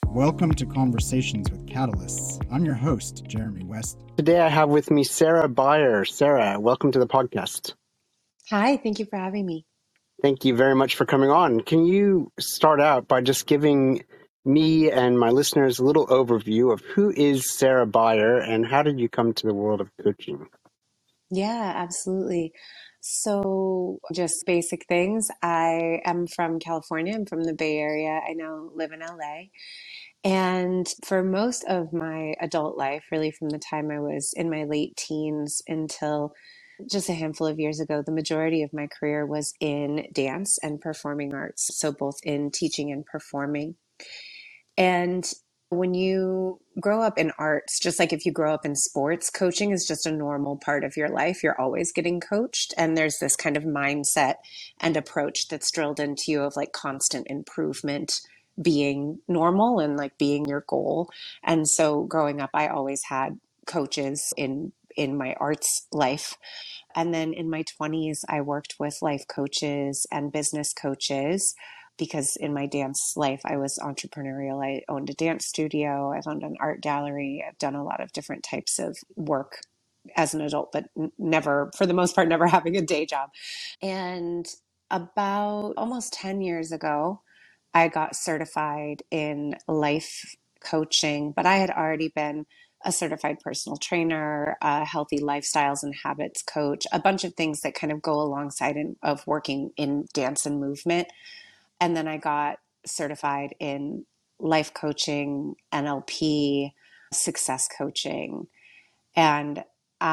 Welcome to Conversations with Catalysts. I'm your host, Jeremy West. Today I have with me Sarah Beyer. Sarah, welcome to the podcast. Hi, thank you for having me. Thank you very much for coming on. Can you start out by just giving me and my listeners a little overview of who is Sarah Beyer and how did you come to the world of coaching? Yeah, absolutely. So, just basic things. I am from California. I'm from the Bay Area. I now live in LA. And for most of my adult life, really from the time I was in my late teens until just a handful of years ago, the majority of my career was in dance and performing arts. So, both in teaching and performing. And when you grow up in arts, just like if you grow up in sports, coaching is just a normal part of your life. You're always getting coached. And there's this kind of mindset and approach that's drilled into you of like constant improvement being normal and like being your goal. And so growing up, I always had coaches in my arts life. And then in my 20s, I worked with life coaches and business coaches because in my dance life, I was entrepreneurial. I owned a dance studio, I've owned an art gallery, I've done a lot of different types of work as an adult, but never, for the most part, never having a day job. And about almost 10 years ago, I got certified in life coaching, but I had already been a certified personal trainer, a healthy lifestyles and habits coach, a bunch of things that kind of go alongside of working in dance and movement. And then I got certified in life coaching, NLP, success coaching. And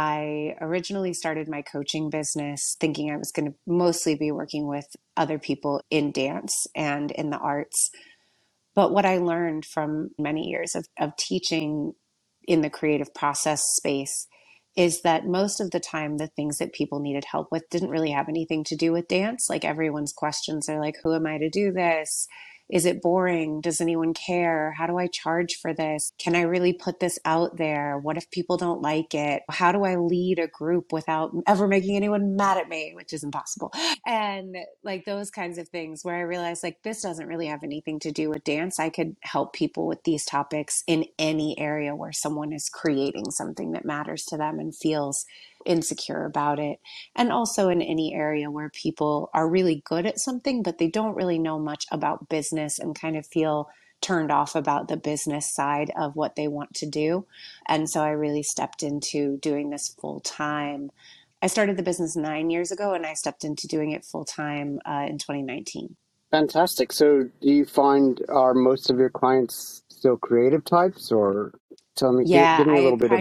I originally started my coaching business thinking I was going to mostly be working with other people in dance and in the arts. But what I learned from many years of teaching in the creative process space is that most of the time the things that people needed help with didn't really have anything to do with dance. Like everyone's questions are like, who am I to do this? Is it boring? Does anyone care? How do I charge for this? Can I really put this out there? What if people don't like it? How do I lead a group without ever making anyone mad at me, which is impossible? And like those kinds of things where I realized like this doesn't really have anything to do with dance. I could help people with these topics in any area where someone is creating something that matters to them and feels insecure about it. And also in any area where people are really good at something, but they don't really know much about business and kind of feel turned off about the business side of what they want to do. And so I really stepped into doing this full time. I started the business 9 years ago and I stepped into doing it full time in 2019. Fantastic. So do you find are most of your clients still creative types or tell me, Yeah, give me a little bit of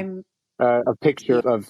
a picture yeah, of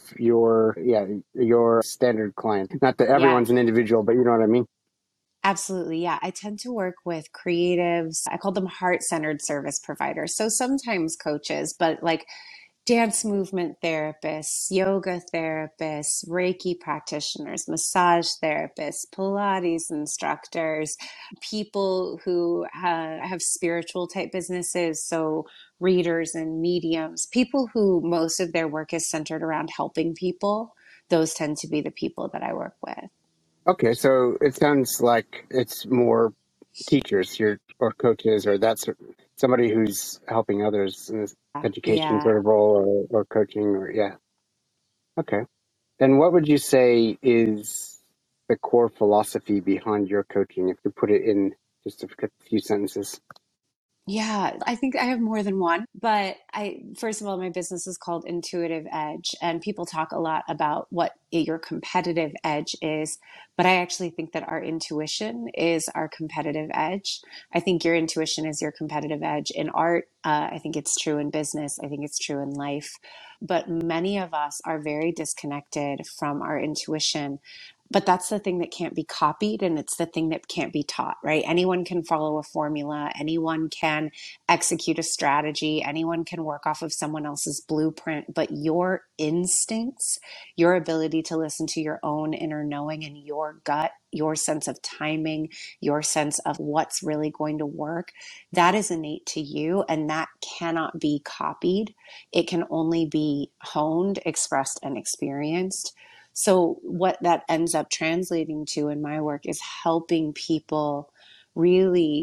your standard client. Not that yeah, everyone's an individual, but you know what I mean? absolutely. Yeah, I tend to work with creatives. I call them heart-centered service providers. So sometimes coaches, but like dance movement therapists, yoga therapists, Reiki practitioners, massage therapists, Pilates instructors, people who have spiritual type businesses. So, readers and mediums, people who most of their work is centered around helping people. Those tend to be the people that I work with. Okay, so it sounds like it's more teachers or coaches or that's somebody who's helping others in this education Yeah. sort of role or coaching or yeah. Okay. And what would you say is the core philosophy behind your coaching if you put it in just a few sentences? Yeah, I think I have more than one, but first of all, my business is called Intuitive Edge, and people talk a lot about what your competitive edge is, but I actually think that our intuition is our competitive edge. I think your intuition is your competitive edge in art. I think it's true in business. I think it's true in life, but many of us are very disconnected from our intuition. But that's the thing that can't be copied and it's the thing that can't be taught, right? Anyone can follow a formula, anyone can execute a strategy, anyone can work off of someone else's blueprint, but your instincts, your ability to listen to your own inner knowing and your gut, your sense of timing, your sense of what's really going to work, that is innate to you and that cannot be copied. It can only be honed, expressed, and experienced. So, what that ends up translating to in my work is helping people really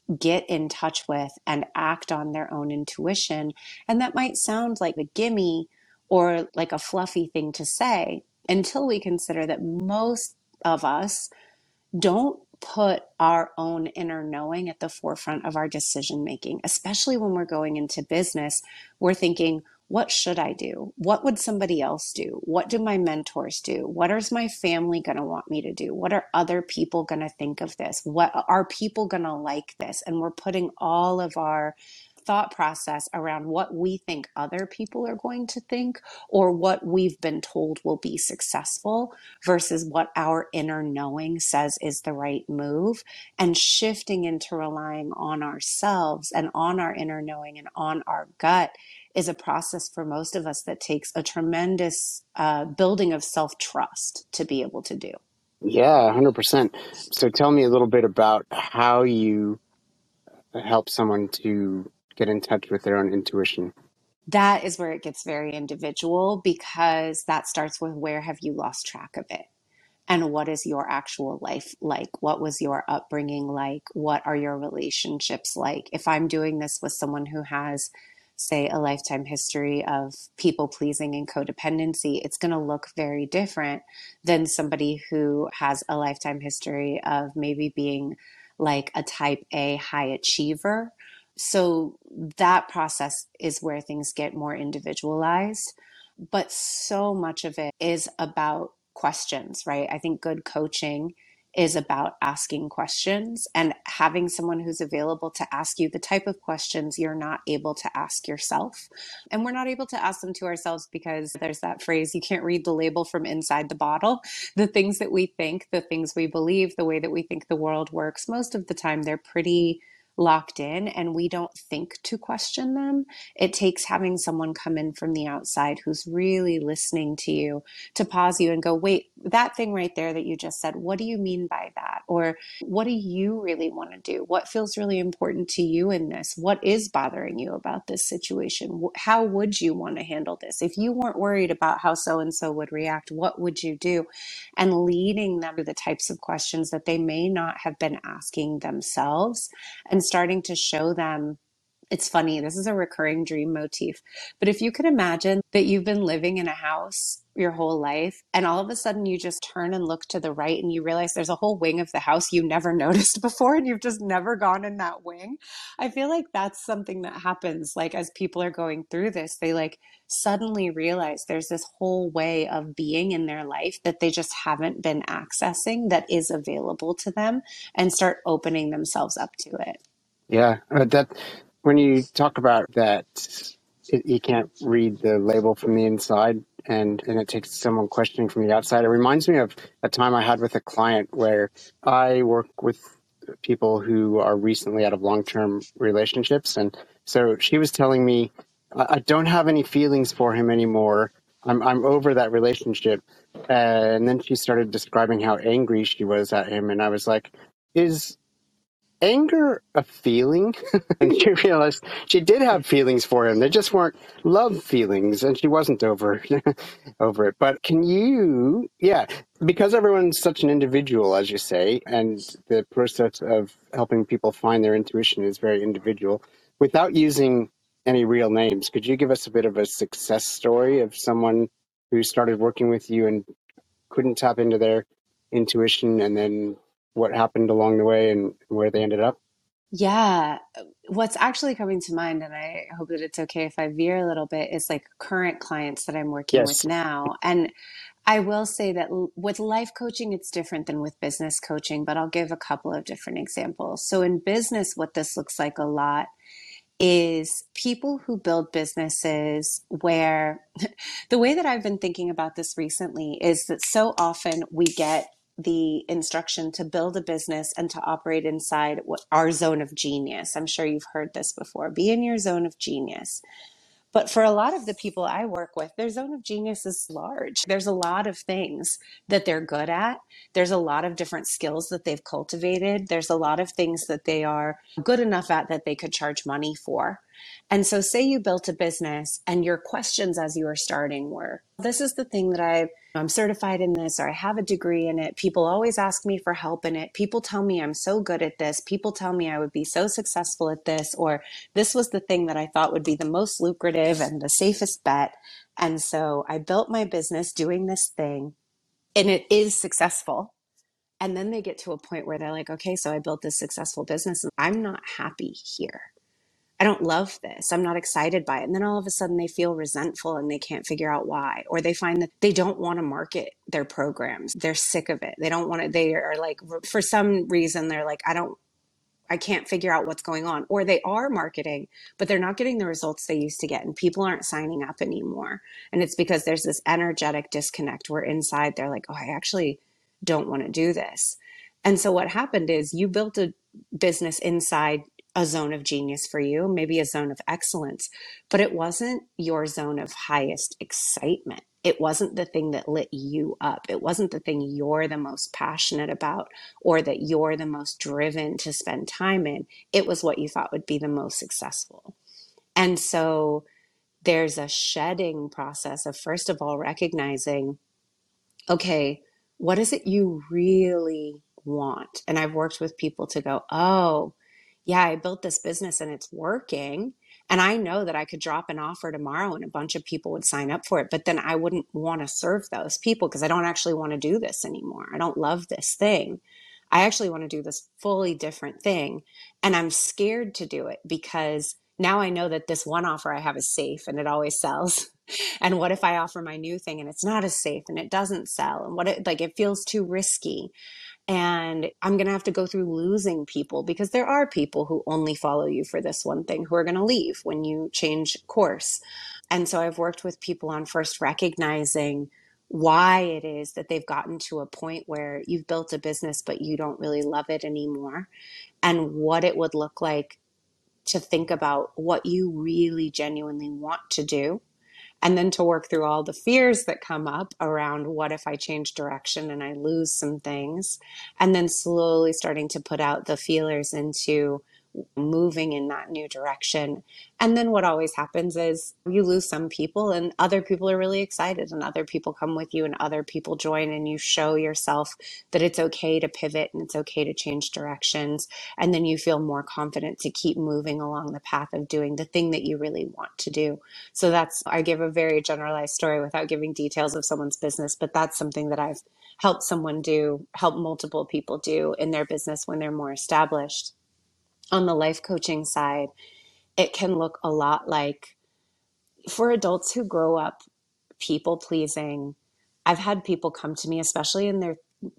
get in touch with and act on their own intuition. And that might sound like a gimme or like a fluffy thing to say until we consider that most of us don't put our own inner knowing at the forefront of our decision making, especially when we're going into business. We're thinking, what should I do? What would somebody else do? What do my mentors do? What is my family going to want me to do? What are other people going to think of this? What are people going to like this? And we're putting all of our thought process around what we think other people are going to think or what we've been told will be successful versus what our inner knowing says is the right move, and shifting into relying on ourselves and on our inner knowing and on our gut is a process for most of us that takes a tremendous building of self-trust to be able to do. Yeah, 100%. So tell me a little bit about how you help someone to get in touch with their own intuition. That is where it gets very individual, because that starts with, where have you lost track of it? And what is your actual life like? What was your upbringing like? What are your relationships like? If I'm doing this with someone who has, say, a lifetime history of people pleasing and codependency, it's going to look very different than somebody who has a lifetime history of maybe being like a type A high achiever. So that process is where things get more individualized. But so much of it is about questions, right? I think good coaching is about asking questions and having someone who's available to ask you the type of questions you're not able to ask yourself. And we're not able to ask them to ourselves because there's that phrase, you can't read the label from inside the bottle. The things that we think, the things we believe, the way that we think the world works, most of the time they're pretty locked in and we don't think to question them. It takes having someone come in from the outside who's really listening to you to pause you and go, wait, that thing right there that you just said, what do you mean by that? Or what do you really want to do? What feels really important to you in this? What is bothering you about this situation? How would you want to handle this? If you weren't worried about how so-and-so would react, what would you do? And leading them to the types of questions that they may not have been asking themselves, and starting to show them. It's funny, this is a recurring dream motif, but if you could imagine that you've been living in a house your whole life and all of a sudden you just turn and look to the right and you realize there's a whole wing of the house you never noticed before and you've just never gone in that wing. I feel like that's something that happens, like as people are going through this, they like suddenly realize there's this whole way of being in their life that they just haven't been accessing that is available to them, and start opening themselves up to it. Yeah, that when you talk about that, you can't read the label from the inside, and it takes someone questioning from the outside. It reminds me of a time I had with a client where I work with people who are recently out of long-term relationships, and so she was telling me, I don't have any feelings for him anymore. I'm over that relationship. And then she started describing how angry she was at him, and I was like, is anger a feeling? And she realized she did have feelings for him. They just weren't love feelings, and she wasn't over over it. But can you, yeah, because everyone's such an individual, as you say, and the process of helping people find their intuition is very individual, without using any real names, could you give us a bit of a success story of someone who started working with you and couldn't tap into their intuition, and then what happened along the way and where they ended up? Yeah, what's actually coming to mind, and I hope that it's okay if I veer a little bit, is like current clients that I'm working with Yes. now. And I will say that with life coaching, it's different than with business coaching, but I'll give a couple of different examples. So in business, what this looks like a lot is people who build businesses where the way that I've been thinking about this recently is that so often we get the instruction to build a business and to operate inside our zone of genius. I'm sure you've heard this before. Be in your zone of genius. But for a lot of the people I work with, their zone of genius is large. There's a lot of things that they're good at. There's a lot of different skills that they've cultivated. There's a lot of things that they are good enough at that they could charge money for. And so say you built a business and your questions as you were starting were, this is the thing that I'm certified in this, or I have a degree in it. People always ask me for help in it. People tell me I'm so good at this. People tell me I would be so successful at this, or this was the thing that I thought would be the most lucrative and the safest bet. And so I built my business doing this thing and it is successful. And then they get to a point where they're like, okay, so I built this successful business and I'm not happy here. I don't love this. I'm not excited by it. And then all of a sudden they feel resentful and they can't figure out why. Or they find that they don't want to market their programs. They're sick of it. They don't want to, they are like, for some reason, they're like, I can't figure out what's going on. Or they are marketing, but they're not getting the results they used to get. And people aren't signing up anymore. And it's because there's this energetic disconnect where inside they're like, oh, I actually don't want to do this. And so what happened is you built a business inside a zone of genius for you, maybe a zone of excellence, but it wasn't your zone of highest excitement. It wasn't the thing that lit you up. It wasn't the thing you're the most passionate about or that you're the most driven to spend time in. It was what you thought would be the most successful. And so there's a shedding process of, first of all, recognizing, okay, what is it you really want? And I've worked with people to go, oh, yeah, I built this business and it's working. And I know that I could drop an offer tomorrow and a bunch of people would sign up for it. But then I wouldn't want to serve those people because I don't actually want to do this anymore. I don't love this thing. I actually want to do this fully different thing. And I'm scared to do it because now I know that this one offer I have is safe and it always sells. And what if I offer my new thing and it's not as safe and it doesn't sell? And what it feels too risky. And I'm going to have to go through losing people because there are people who only follow you for this one thing who are going to leave when you change course. And so I've worked with people on first recognizing why it is that they've gotten to a point where you've built a business, but you don't really love it anymore, and what it would look like to think about what you really genuinely want to do, and then to work through all the fears that come up around what if I change direction and I lose some things, and then slowly starting to put out the feelers into moving in that new direction. And then what always happens is you lose some people and other people are really excited and other people come with you and other people join and you show yourself that it's okay to pivot and it's okay to change directions. And then you feel more confident to keep moving along the path of doing the thing that you really want to do. So I give a very generalized story without giving details of someone's business, but that's something that I've helped help multiple people do in their business when they're more established. On the life coaching side, it can look a lot like, for adults who grow up people pleasing, I've had people come to me, especially in their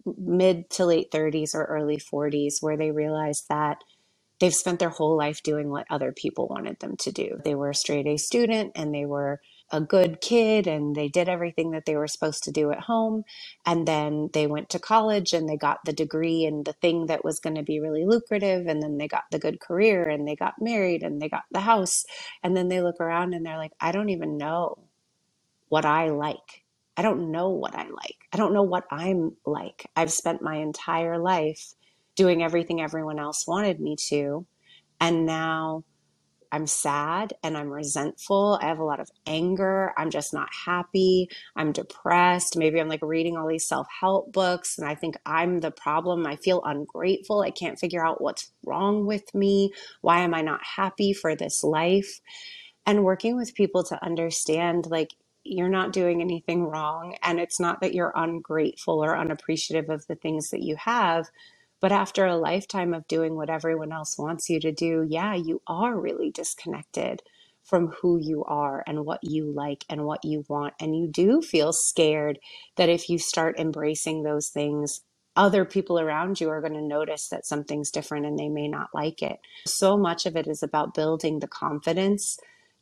mid to late 30s or early 40s, where they realize that they've spent their whole life doing what other people wanted them to do. They were a straight A student and they were a good kid and they did everything that they were supposed to do at home. And then they went to college and they got the degree and the thing that was going to be really lucrative. And then they got the good career and they got married and they got the house. And then they look around and they're like, I don't even know what I like. I don't know what I like. I don't know what I'm like. I've spent my entire life doing everything everyone else wanted me to. And now I'm sad and I'm resentful. I have a lot of anger. I'm just not happy. I'm depressed. Maybe I'm like reading all these self-help books and I think I'm the problem. I feel ungrateful. I can't figure out what's wrong with me. Why am I not happy for this life? And working with people to understand, like, you're not doing anything wrong. And it's not that you're ungrateful or unappreciative of the things that you have. But after a lifetime of doing what everyone else wants you to do, yeah, you are really disconnected from who you are and what you like and what you want. And you do feel scared that if you start embracing those things, other people around you are going to notice that something's different and they may not like it. So much of it is about building the confidence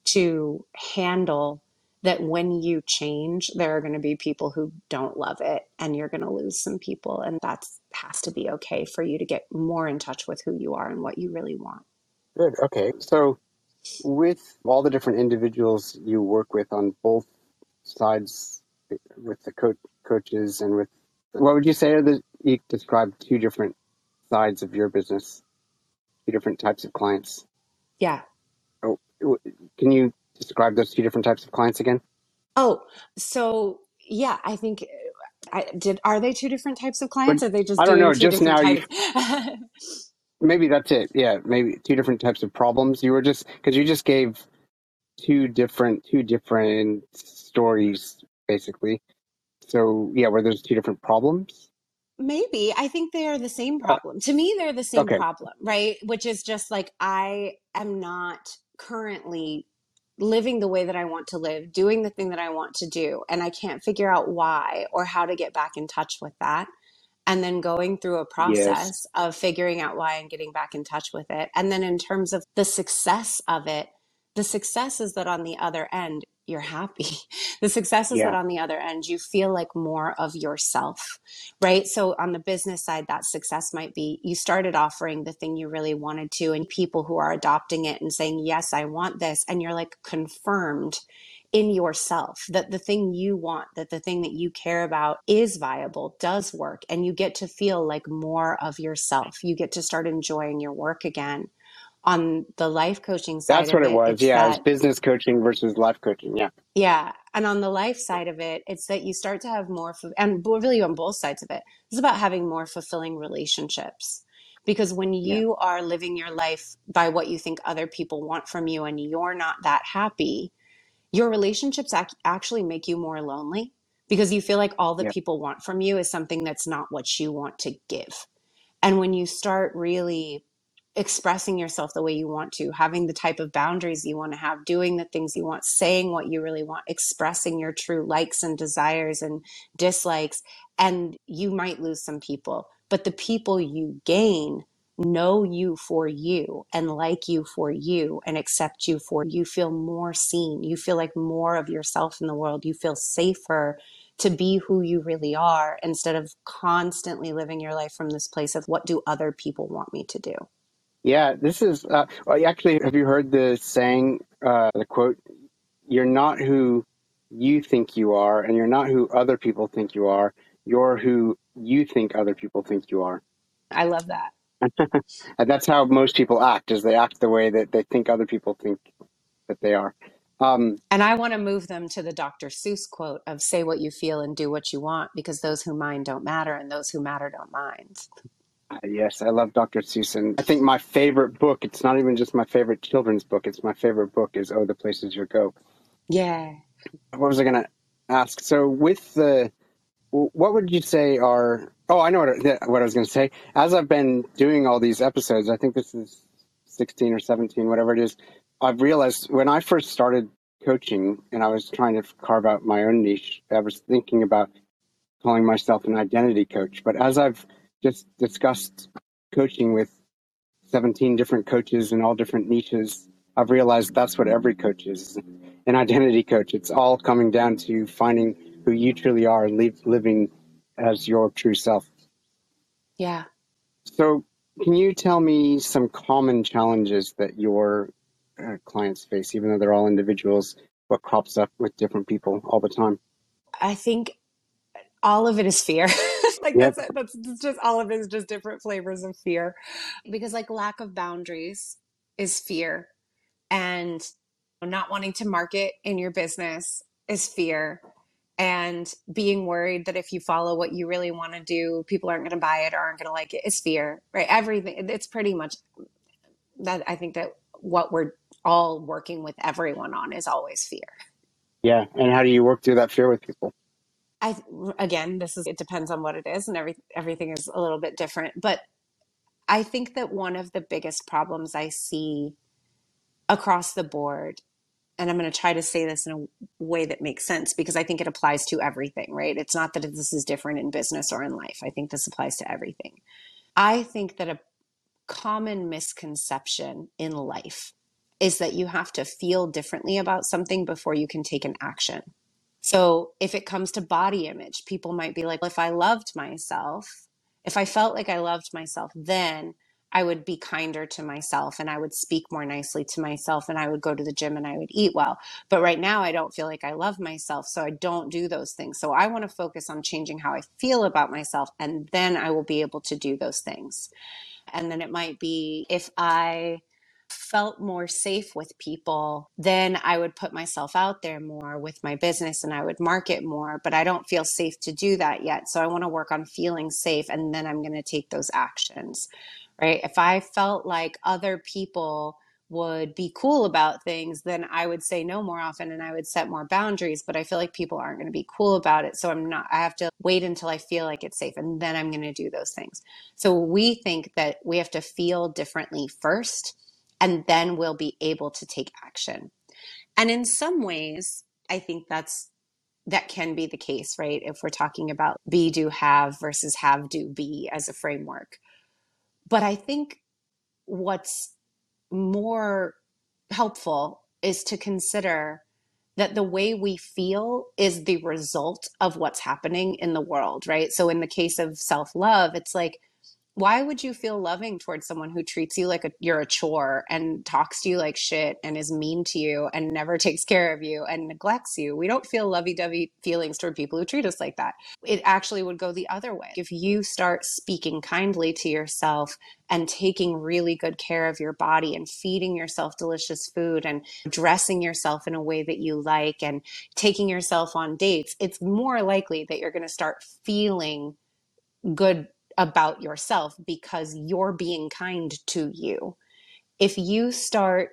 to handle that when you change, there are going to be people who don't love it and you're going to lose some people. And that has to be okay for you to get more in touch with who you are and what you really want. Good. Okay. So with all the different individuals you work with on both sides, with the coaches and with, what would you say are you describe two different sides of your business, two different types of clients? Yeah. Oh, Can you describe those two different types of clients again? Oh, so yeah, I think are they two different types of But clients? Or are they just I don't doing know. two Just different now, you types? maybe that's it. Yeah, maybe two different types of problems. You were just because you just gave two different stories basically. So yeah, where there's two different problems. Maybe. I think they are the same Uh, problem. To me, they're the same okay. problem, right? Which is just like I am not currently living the way that I want to live, doing the thing that I want to do, and I can't figure out why or how to get back in touch with that. And then going through a Yes. process of figuring out why and getting back in touch with it. And then in terms of the success of it, the success is that on the other end, you're happy. The success is that Yeah. on the other end, you feel like more of yourself, right? So on the business side, that success might be you started offering the thing you really wanted to, and people who are adopting it and saying, yes, I want this. And you're like confirmed in yourself that the thing you want, that the thing that you care about is viable, does work, and you get to feel like more of yourself. You get to start enjoying your work again. On the life coaching side That's of what it it, was. it's Yeah, it was that, business coaching versus life coaching. Yeah. yeah. And on the life side of it, it's that you start to have more, and really on both sides of it, it's about having more fulfilling relationships. Because when Yeah. you are living your life by what you think other people want from you and you're not that happy, your relationships actually make you more lonely because you feel like all that Yeah. people want from you is something that's not what you want to give. And when you start really expressing yourself the way you want to, having the type of boundaries you want to have, doing the things you want, saying what you really want, expressing your true likes and desires and dislikes, and you might lose some people, but the people you gain know you for you and like you for you and accept you for you feel more seen. You feel like more of yourself in the world. You feel safer to be who you really are instead of constantly living your life from this place of what do other people want me to do. Yeah. This is well, actually, have you heard the saying, the quote, you're not who you think you are, and you're not who other people think you are. You're who you think other people think you are. I love that. And that's how most people act, is they act the way that they think other people think that they are. Um, And I want to move them to the Dr. Seuss quote of say what you feel and do what you want because those who mind don't matter and those who matter don't mind. yes, I love Dr. Seuss. And I think my favorite book, it's not even just my favorite children's book, it's my favorite book is Oh, the Places You Go. Yeah. What was I going to ask? So with the, what would you say are, oh, I know what I was going to say. As I've been doing all these episodes, I think this is 16 or 17, whatever it is, I've realized when I first started coaching and I was trying to carve out my own niche, I was thinking about calling myself an identity coach. But as I've just discussed coaching with 17 different coaches in all different niches, I've realized that's what every coach is, an identity coach. It's all coming down to finding who you truly are and living as your true self. Yeah. So, can you tell me some common challenges that your clients face, even though they're all individuals, what crops up with different people all the time? I think all of it is fear. Like Yep. that's just all of it is just different flavors of fear. Because like lack of boundaries is fear and not wanting to market in your business is fear and being worried that if you follow what you really want to do people aren't going to buy it or aren't going to like it is fear, right? Everything, it's pretty much that. I think that what we're all working with everyone on is always fear. Yeah. And how do you work through that fear with people? I Again, this is, it depends on what it is and everything is a little bit different, but I think that one of the biggest problems I see across the board, and I'm going to try to say this in a way that makes sense because I think it applies to everything, right? It's not that this is different in business or in life. I think this applies to everything. I think that a common misconception in life is that you have to feel differently about something before you can take an action. So if it comes to body image, people might be like, well, if I loved myself, if I felt like I loved myself, then I would be kinder to myself and I would speak more nicely to myself and I would go to the gym and I would eat well. But right now, I don't feel like I love myself. So I don't do those things. So I want to focus on changing how I feel about myself and then I will be able to do those things. And then it might be if I felt more safe with people, then I would put myself out there more with my business and I would market more. But I don't feel safe to do that yet. So I want to work on feeling safe and then I'm going to take those actions, right? If I felt like other people would be cool about things, then I would say no more often and I would set more boundaries. But I feel like people aren't going to be cool about it. So I have to wait until I feel like it's safe and then I'm going to do those things. So we think that we have to feel differently first and then we'll be able to take action. And in some ways, I think that can be the case, right? If we're talking about be, do, have versus have, do, be as a framework. But I think what's more helpful is to consider that the way we feel is the result of what's happening in the world, right? So in the case of self-love, it's like, why would you feel loving towards someone who treats you like you're a chore and talks to you like shit and is mean to you and never takes care of you and neglects you? We don't feel lovey-dovey feelings toward people who treat us like that. It actually would go the other way. If you start speaking kindly to yourself and taking really good care of your body and feeding yourself delicious food and dressing yourself in a way that you like and taking yourself on dates, it's more likely that you're going to start feeling good about yourself because you're being kind to you. If you start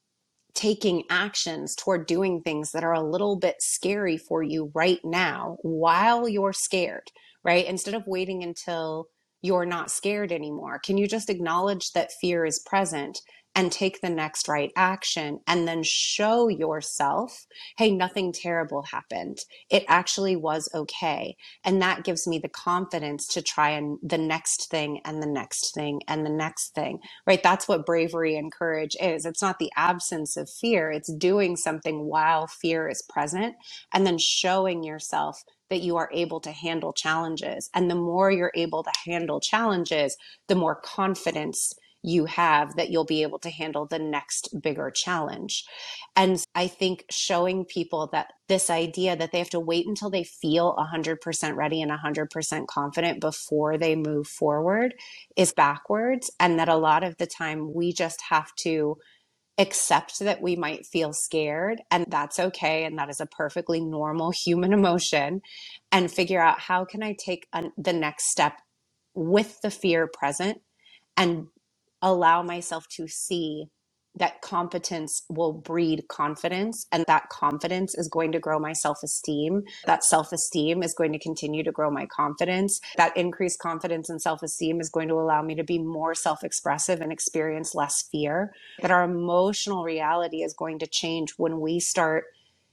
taking actions toward doing things that are a little bit scary for you right now while you're scared, right? Instead of waiting until you're not scared anymore, can you just acknowledge that fear is present and take the next right action and then show yourself, hey, nothing terrible happened. It actually was okay. And that gives me the confidence to try and the next thing and the next thing and the next thing, right? That's what bravery and courage is. It's not the absence of fear. It's doing something while fear is present and then showing yourself that you are able to handle challenges. And the more you're able to handle challenges, the more confidence you have that you'll be able to handle the next bigger challenge. And I think showing people that this idea that they have to wait until they feel 100% ready and 100% confident before they move forward is backwards. And that a lot of the time we just have to accept that we might feel scared and that's okay. And that is a perfectly normal human emotion and figure out how can I take the next step with the fear present and allow myself to see that competence will breed confidence and that confidence is going to grow my self-esteem. That self-esteem is going to continue to grow my confidence. That increased confidence and self-esteem is going to allow me to be more self-expressive and experience less fear. That our emotional reality is going to change when we start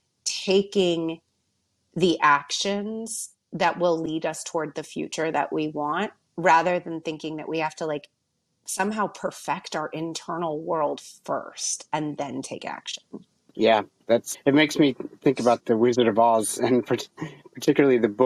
taking the actions that will lead us toward the future that we want rather than thinking that we have to like somehow perfect our internal world first and then take action. Yeah, it makes me think about the Wizard of Oz, and particularly the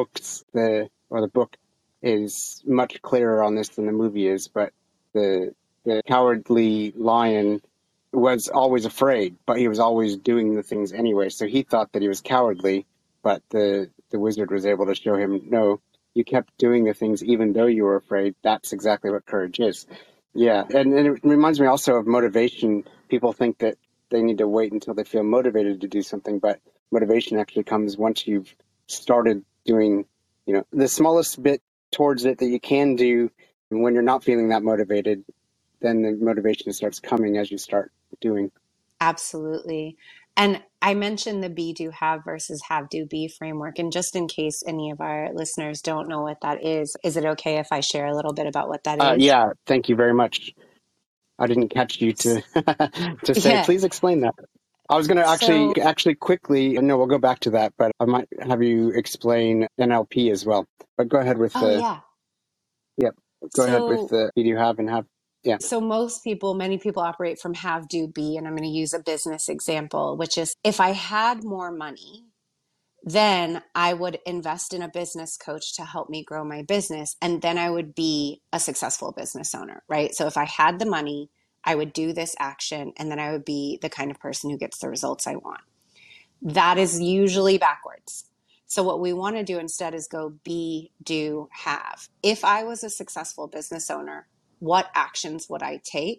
book is much clearer on this than the movie is. But the cowardly lion was always afraid, but he was always doing the things anyway. So he thought that he was cowardly, but the wizard was able to show him, no, you kept doing the things even though you were afraid. That's exactly what courage is. Yeah, and it reminds me also of motivation. People think that they need to wait until they feel motivated to do something, but motivation actually comes once you've started doing, the smallest bit towards it that you can do. And when you're not feeling that motivated, then the motivation starts coming as you start doing. Absolutely. And I mentioned the be, do, have versus have, do, be framework. And just in case any of our listeners don't know what that is it okay if I share a little bit about what that is? Yeah, thank you very much. I didn't catch you to to say, Yeah. please explain that. I was going to So, actually quickly, no, we'll go back to that, but I might have you explain NLP as well. But go ahead with oh, yeah. yep, go ahead with So, the you have and have. Yeah. many people operate from have, do, be. And I'm going to use a business example, which is if I had more money, then I would invest in a business coach to help me grow my business. And then I would be a successful business owner, right? So if I had the money, I would do this action and then I would be the kind of person who gets the results I want. That is usually backwards. So what we want to do instead is go be, do, have. If I was a successful business owner, what actions would I take?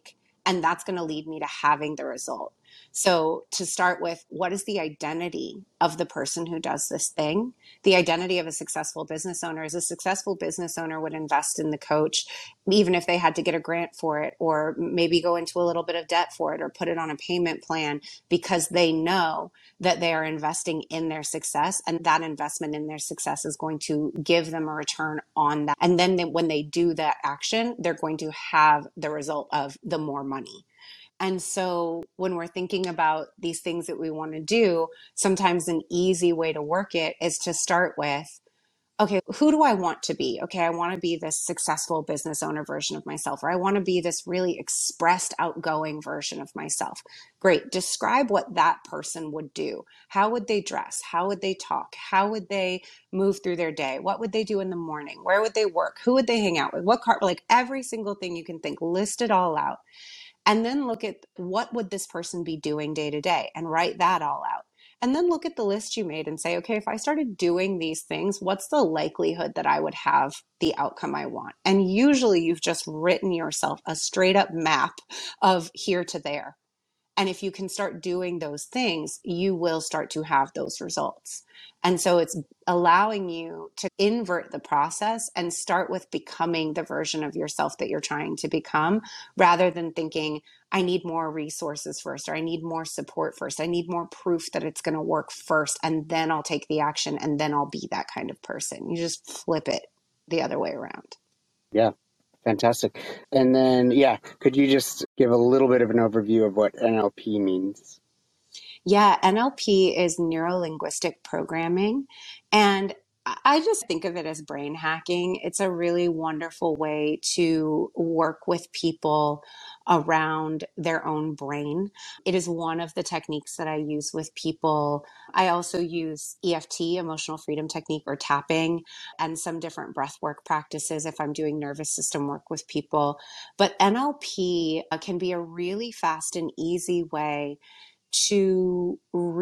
And that's going to lead me to having the result. So to start with, what is the identity of the person who does this thing? The identity of a successful business owner is a successful business owner would invest in the coach, even if they had to get a grant for it, or maybe go into a little bit of debt for it, or put it on a payment plan, because they know that they are investing in their success, and that investment in their success is going to give them a return on that. And then when they do that action, they're going to have the result of the more money. And so when we're thinking about these things that we want to do, sometimes an easy way to work it is to start with, okay, who do I want to be? Okay, I want to be this successful business owner version of myself, or I want to be this really expressed, outgoing version of myself. Great. Describe what that person would do. How would they dress? How would they talk? How would they move through their day? What would they do in the morning? Where would they work? Who would they hang out with? What car? Like every single thing you can think, list it all out. And then look at what would this person be doing day to day and write that all out. And then look at the list you made and say, okay, if I started doing these things, what's the likelihood that I would have the outcome I want? And usually you've just written yourself a straight up map of here to there. And if you can start doing those things, you will start to have those results. And so it's allowing you to invert the process and start with becoming the version of yourself that you're trying to become, rather than thinking, I need more resources first, or I need more support first. I need more proof that it's going to work first, and then I'll take the action, and then I'll be that kind of person. You just flip it the other way around. Yeah. Fantastic. And then, yeah, could you just give a little bit of an overview of what NLP means? Yeah, NLP is neuro linguistic programming. And I just think of it as brain hacking. It's a really wonderful way to work with people around their own brain. It is one of the techniques that I use with people. I also use EFT, emotional freedom technique, or tapping, and some different breath work practices if I'm doing nervous system work with people. But NLP can be a really fast and easy way to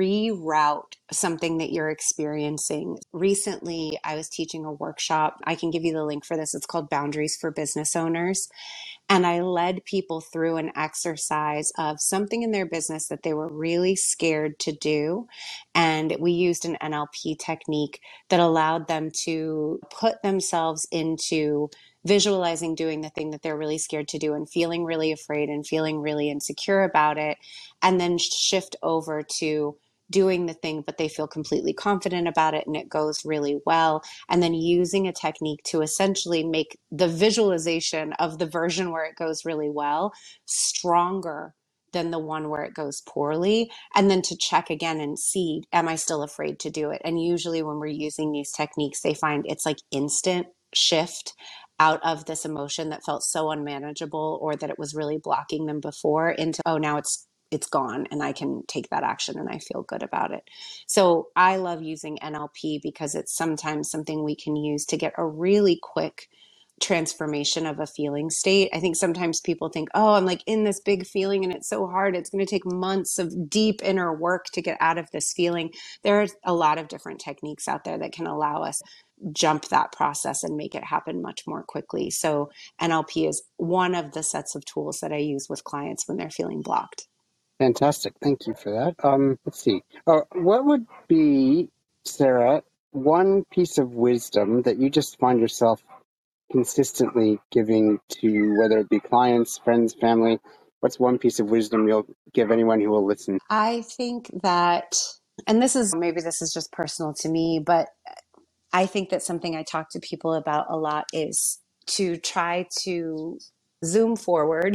reroute something that you're experiencing. Recently, I was teaching a workshop. I can give you the link for this. It's called Boundaries for Business Owners. And I led people through an exercise of something in their business that they were really scared to do. And we used an NLP technique that allowed them to put themselves into visualizing doing the thing that they're really scared to do and feeling really afraid and feeling really insecure about it, and then shift over to doing the thing, but they feel completely confident about it and it goes really well. And then using a technique to essentially make the visualization of the version where it goes really well stronger than the one where it goes poorly. And then to check again and see, am I still afraid to do it? And usually when we're using these techniques, they find it's like instant shift out of this emotion that felt so unmanageable, or that it was really blocking them before, into, oh, now it's gone and I can take that action and I feel good about it. So I love using NLP because it's sometimes something we can use to get a really quick transformation of a feeling state. I think sometimes people think, oh, I'm like in this big feeling and it's so hard. It's going to take months of deep inner work to get out of this feeling. There are a lot of different techniques out there that can allow us jump that process and make it happen much more quickly. So NLP is one of the sets of tools that I use with clients when they're feeling blocked. Fantastic. Thank you for that. Let's see. What would be, Sarah, one piece of wisdom that you just find yourself consistently giving to, whether it be clients, friends, family? What's one piece of wisdom you'll give anyone who will listen? I think that, and maybe this is just personal to me, but I think that something I talk to people about a lot is to try to zoom forward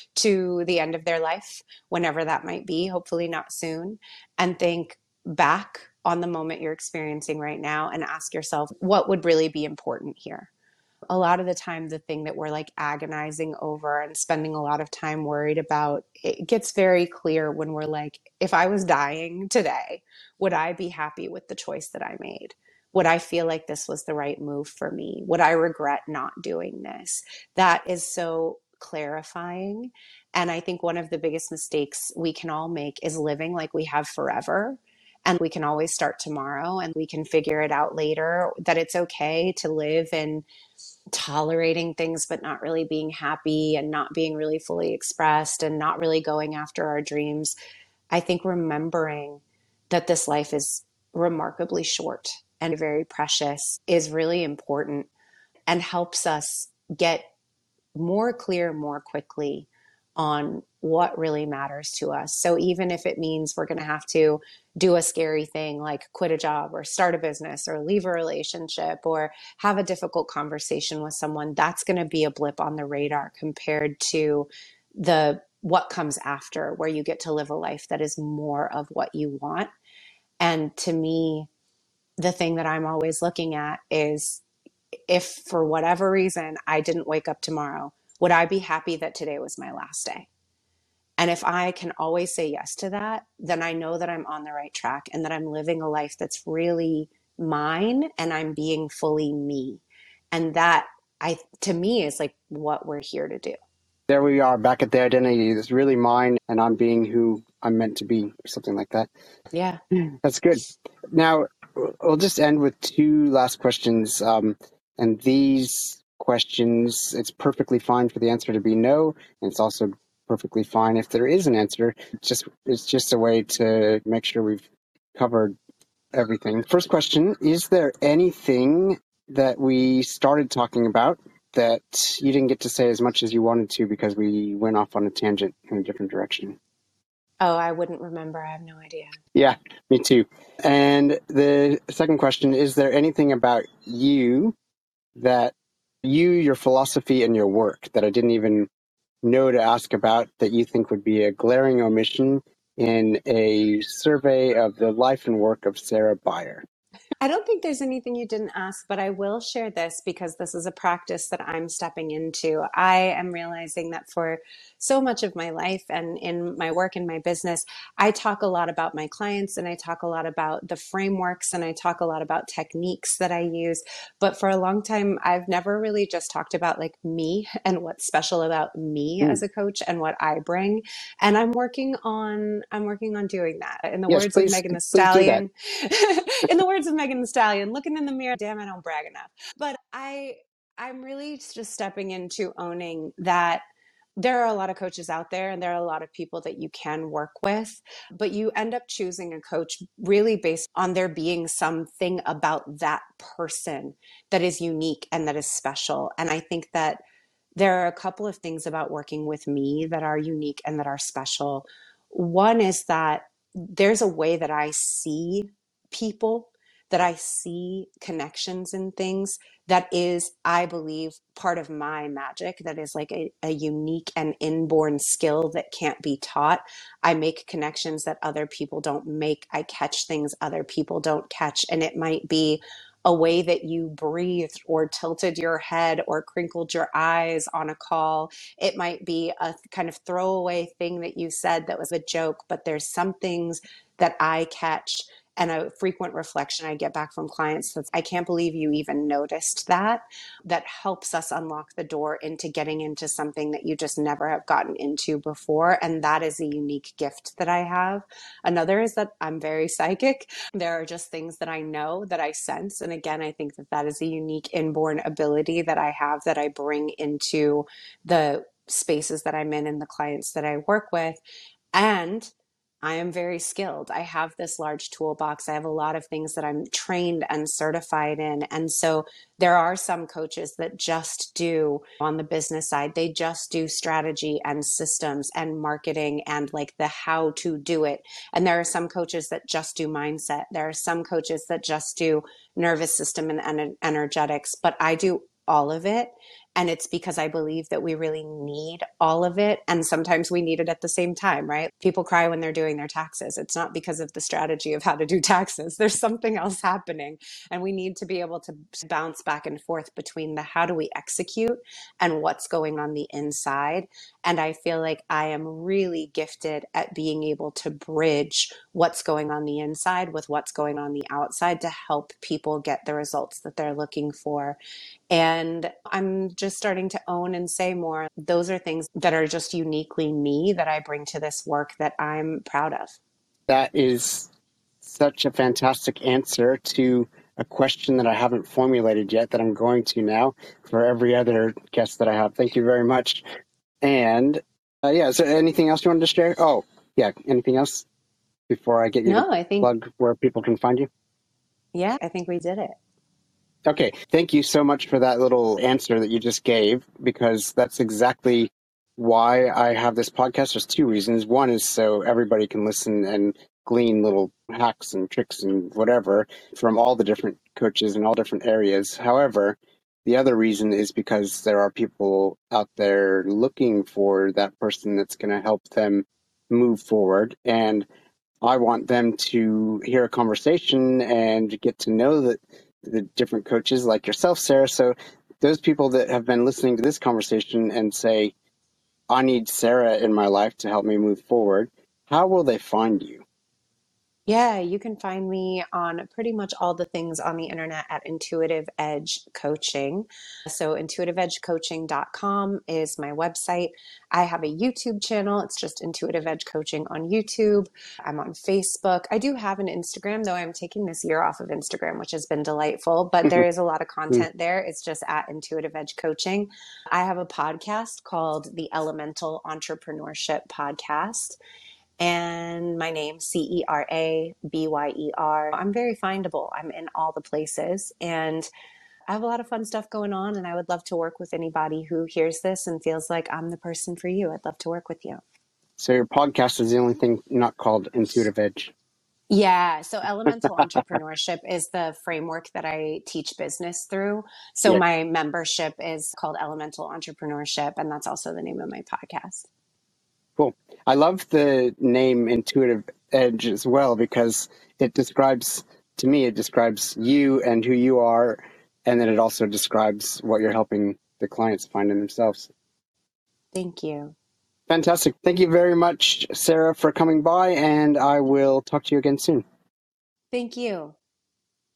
to the end of their life, whenever that might be, hopefully not soon, and think back on the moment you're experiencing right now and ask yourself, what would really be important here? A lot of the time, the thing that we're like agonizing over and spending a lot of time worried about, it gets very clear when we're like, if I was dying today, would I be happy with the choice that I made? Would I feel like this was the right move for me? Would I regret not doing this? That is so clarifying. And I think one of the biggest mistakes we can all make is living like we have forever and we can always start tomorrow and we can figure it out later, that it's okay to live in tolerating things, but not really being happy and not being really fully expressed and not really going after our dreams. I think remembering that this life is remarkably short and very precious is really important and helps us get more clear more quickly on what really matters to us. So even if it means we're going to have to do a scary thing like quit a job or start a business or leave a relationship or have a difficult conversation with someone, that's going to be a blip on the radar compared to the what comes after, where you get to live a life that is more of what you want. And to me, the thing that I'm always looking at is, if for whatever reason I didn't wake up tomorrow, would I be happy that today was my last day? And if I can always say yes to that, then I know that I'm on the right track and that I'm living a life that's really mine and I'm being fully me. And that, to me, is like what we're here to do. There we are, back at the identity. It's really mine, and I'm being who I'm meant to be, or something like that. Yeah. That's good. Now, we'll just end with two last questions. And these questions, it's perfectly fine for the answer to be no, and it's also perfectly fine if there is an answer. It's just a way to make sure we've covered everything. First question, is there anything that we started talking about that you didn't get to say as much as you wanted to because we went off on a tangent in a different direction? Oh, I wouldn't remember. I have no idea. Yeah, me too. And the second question, is there anything about you, your philosophy and your work that I didn't even know to ask about, that you think would be a glaring omission in a survey of the life and work of Sarah Beyer? I don't think there's anything you didn't ask, but I will share this because this is a practice that I'm stepping into. I am realizing that for so much of my life and in my work and my business, I talk a lot about my clients and I talk a lot about the frameworks and I talk a lot about techniques that I use. But for a long time, I've never really just talked about like me and what's special about me as a coach and what I bring. And I'm working on doing that. In the Yes, words of please, Megan Thee please do that. Stallion, in the words of Megan Thee Stallion, looking in the mirror, damn, I don't brag enough. But I'm really just stepping into owning that there are a lot of coaches out there and there are a lot of people that you can work with, but you end up choosing a coach really based on there being something about that person that is unique and that is special. And I think that there are a couple of things about working with me that are unique and that are special. One is that there's a way that I see people, that I see connections and things that is, I believe, part of my magic, that is like a unique and inborn skill that can't be taught. I make connections that other people don't make. I catch things other people don't catch. And it might be a way that you breathed or tilted your head or crinkled your eyes on a call. It might be a kind of throwaway thing that you said that was a joke, but there's some things that I catch, and a frequent reflection I get back from clients that's, I can't believe you even noticed that. That helps us unlock the door into getting into something that you just never have gotten into before. And that is a unique gift that I have. Another is that I'm very psychic. There are just things that I know, that I sense. And again, I think that that is a unique inborn ability that I have, that I bring into the spaces that I'm in and the clients that I work with. And I am very skilled. I have this large toolbox. I have a lot of things that I'm trained and certified in. And so there are some coaches that just do, on the business side, they just do strategy and systems and marketing and like the how to do it. And there are some coaches that just do mindset. There are some coaches that just do nervous system and energetics, but I do all of it. And it's because I believe that we really need all of it. And sometimes we need it at the same time, right? People cry when they're doing their taxes. It's not because of the strategy of how to do taxes. There's something else happening. And we need to be able to bounce back and forth between the how do we execute and what's going on the inside. And I feel like I am really gifted at being able to bridge what's going on the inside with what's going on the outside to help people get the results that they're looking for. And I'm just starting to own and say more. Those are things that are just uniquely me that I bring to this work that I'm proud of. That is such a fantastic answer to a question that I haven't formulated yet that I'm going to now for every other guest that I have. Thank you very much. And yeah, is there anything else you wanted to share? Oh, yeah, anything else before I get you to No, I think, plug where people can find you? yeah, I think we did it. Okay, thank you so much for that little answer that you just gave, because that's exactly why I have this podcast. There's two reasons. One is so everybody can listen and glean little hacks and tricks and whatever from all the different coaches in all different areas. However, the other reason is because there are people out there looking for that person that's going to help them move forward. And I want them to hear a conversation and get to know the different coaches like yourself, Sarah. So those people that have been listening to this conversation and say, I need Sarah in my life to help me move forward, how will they find you? Yeah, you can find me on pretty much all the things on the internet at Intuitive Edge Coaching. So, intuitiveedgecoaching.com is my website. I have a YouTube channel. It's just Intuitive Edge Coaching on YouTube. I'm on Facebook. I do have an Instagram, though I'm taking this year off of Instagram, which has been delightful, but there is a lot of content there. It's just at Intuitive Edge Coaching. I have a podcast called the Elemental Entrepreneurship Podcast. And my name, Cerebyer. I'm very findable. I'm in all the places and I have a lot of fun stuff going on. And I would love to work with anybody who hears this and feels like I'm the person for you. I'd love to work with you. So your podcast is the only thing not called Intuitive Edge. Yeah. So elemental entrepreneurship is the framework that I teach business through. So Yeah. my membership is called Elemental Entrepreneurship. And that's also the name of my podcast. Cool. I love the name Intuitive Edge as well, because it describes you and who you are, and then it also describes what you're helping the clients find in themselves. Thank you. Fantastic. Thank you very much, Sarah, for coming by, and I will talk to you again soon. Thank you.